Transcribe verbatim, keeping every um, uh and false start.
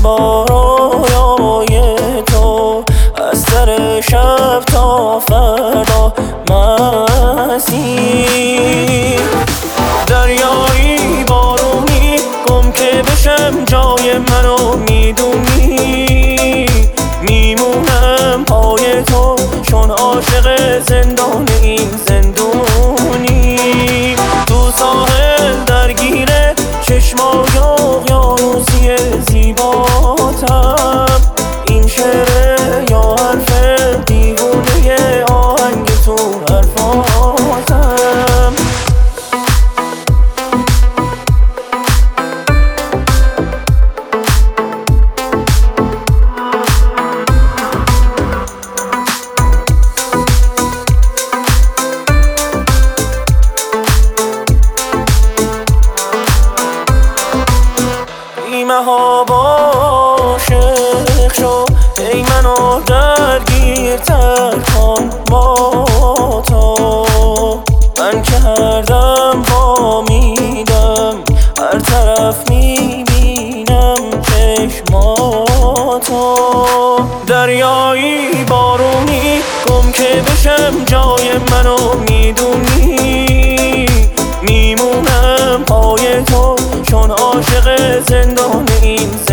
با رویای تو از سر شب تا فردا مسیر. دریایی بارونی گم که بشم جای منو میدونی، میمونم پای تو چون عاشق زندان این زندونی. تو ساحل درگیره چشمای اقیانوسی زیباتم، این شعر یا حرف دیوونه آهنگ تو حرفاتم. بی‌محابا عاشق شو ای منو درگیرتر کن با تو، من که هر دم با میدم هر طرف میبینم چشماتو. دریایی بارونی گم که بشم جای منو میدونی، میمونم پای تو چون عاشق زندان این